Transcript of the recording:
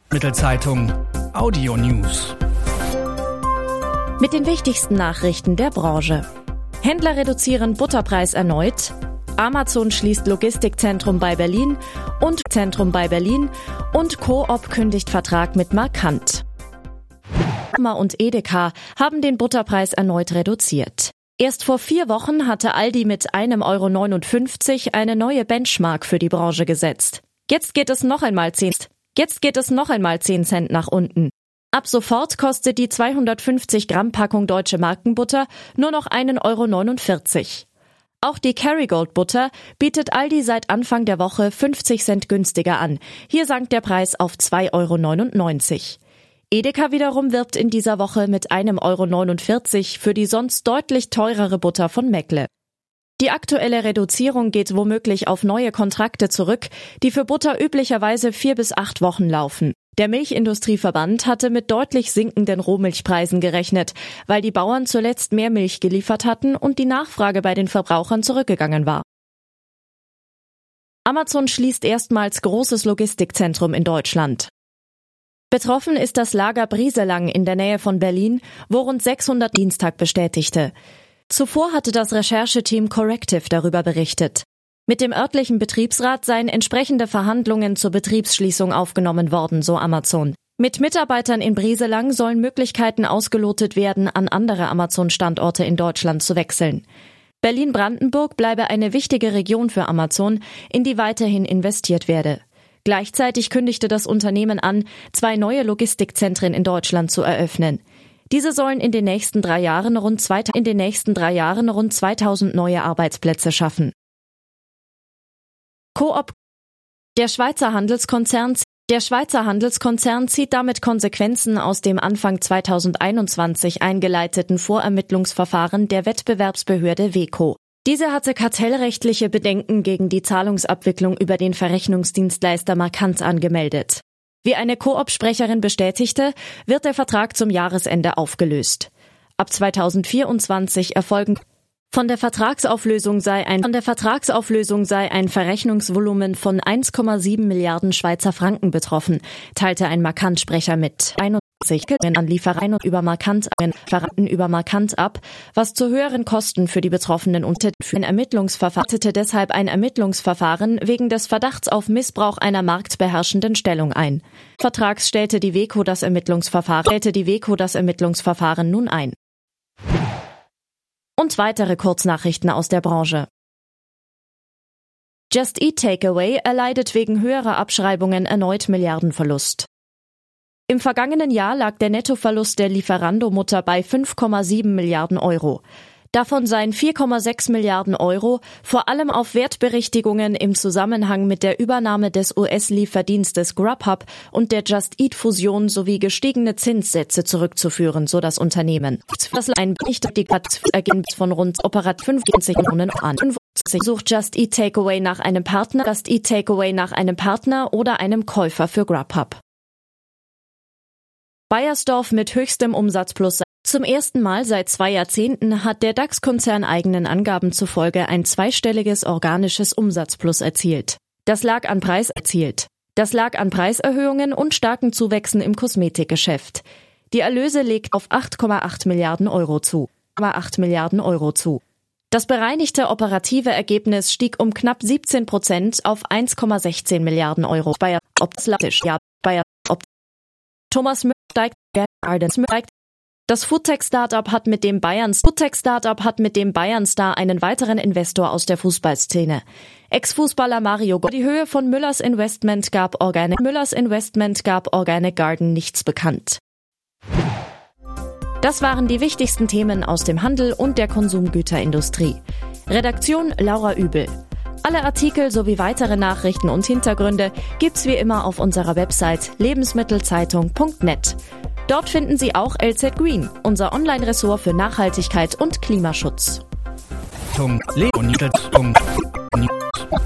Mittelzeitung Audio News. Mit den wichtigsten Nachrichten der Branche. Händler reduzieren Butterpreis erneut. Amazon schließt Logistikzentrum bei Berlin und Coop kündigt Vertrag mit Markant. Und Edeka haben den Butterpreis erneut reduziert. Erst vor 4 Wochen hatte Aldi mit 1,59 € eine neue Benchmark für die Branche gesetzt. Jetzt geht es noch einmal 10 Cent nach unten. Ab sofort kostet die 250 Gramm Packung Deutsche Markenbutter nur noch 1,49 €. Auch die Kerrygold Butter bietet Aldi seit Anfang der Woche 50 Cent günstiger an. Hier sank der Preis auf 2,99 €. Edeka wiederum wirbt in dieser Woche mit 1,49 € für die sonst deutlich teurere Butter von Meckle. Die aktuelle Reduzierung geht womöglich auf neue Kontrakte zurück, die für Butter üblicherweise 4 bis 8 Wochen laufen. Der Milchindustrieverband hatte mit deutlich sinkenden Rohmilchpreisen gerechnet, weil die Bauern zuletzt mehr Milch geliefert hatten und die Nachfrage bei den Verbrauchern zurückgegangen war. Amazon schließt erstmals großes Logistikzentrum in Deutschland. Betroffen ist das Lager Brieselang in der Nähe von Berlin, wo rund 600 Dienstag bestätigte. Zuvor hatte das Rechercheteam Corrective darüber berichtet. Mit dem örtlichen Betriebsrat seien entsprechende Verhandlungen zur Betriebsschließung aufgenommen worden, so Amazon. Mit Mitarbeitern in Brieselang sollen Möglichkeiten ausgelotet werden, an andere Amazon-Standorte in Deutschland zu wechseln. Berlin-Brandenburg bleibe eine wichtige Region für Amazon, in die weiterhin investiert werde. Gleichzeitig kündigte das Unternehmen an, 2 neue Logistikzentren in Deutschland zu eröffnen. Diese sollen in den nächsten 3 Jahren rund 2000 neue Arbeitsplätze schaffen. Coop. Der Schweizer Handelskonzern zieht damit Konsequenzen aus dem Anfang 2021 eingeleiteten Vorermittlungsverfahren der Wettbewerbsbehörde WEKO. Diese hatte kartellrechtliche Bedenken gegen die Zahlungsabwicklung über den Verrechnungsdienstleister Markant angemeldet. Wie eine Coop-Sprecherin bestätigte, wird der Vertrag zum Jahresende aufgelöst. Ab 2024 erfolgen. Von der Vertragsauflösung sei ein Verrechnungsvolumen von 1,7 Milliarden Schweizer Franken betroffen, teilte ein Markant-Sprecher mit. An Liefereien über Markant ab, was zu höheren Kosten für die Betroffenen deshalb ein Ermittlungsverfahren wegen des Verdachts auf Missbrauch einer marktbeherrschenden Stellung ein. Vertrags stellte die WEKO das Ermittlungsverfahren nun ein. Und weitere Kurznachrichten aus der Branche. Just Eat Takeaway erleidet wegen höherer Abschreibungen erneut Milliardenverlust. Im vergangenen Jahr lag der Nettoverlust der Lieferando-Mutter bei 5,7 Milliarden €. Davon seien 4,6 Milliarden € vor allem auf Wertberichtigungen im Zusammenhang mit der Übernahme des US-Lieferdienstes Grubhub und der Just Eat-Fusion sowie gestiegene Zinssätze zurückzuführen, so das Unternehmen. Das Ergebnis von rund 55 Millionen an. Sucht Just Eat Takeaway nach einem Partner oder einem Käufer für Grubhub. Beiersdorf mit höchstem Umsatzplus. Zum ersten Mal seit 2 Jahrzehnten hat der DAX-Konzern eigenen Angaben zufolge ein zweistelliges organisches Umsatzplus erzielt. Das lag an Preiserhöhungen und starken Zuwächsen im Kosmetikgeschäft. Die Erlöse legt auf 8,8 Milliarden € zu. Das bereinigte operative Ergebnis stieg um knapp 17% auf 1,16 Milliarden €. Thomas Müller steigt. Das Foodtech-Startup hat mit dem Bayern-Star einen weiteren Investor aus der Fußballszene. Ex-Fußballer Mario Gomez. Die Höhe von Müllers Investment gab Organic Garden nichts bekannt. Das waren die wichtigsten Themen aus dem Handel und der Konsumgüterindustrie. Redaktion Laura Übel. Alle Artikel sowie weitere Nachrichten und Hintergründe gibt's wie immer auf unserer Website lebensmittelzeitung.net. Dort finden Sie auch LZ Green, unser Online-Ressort für Nachhaltigkeit und Klimaschutz.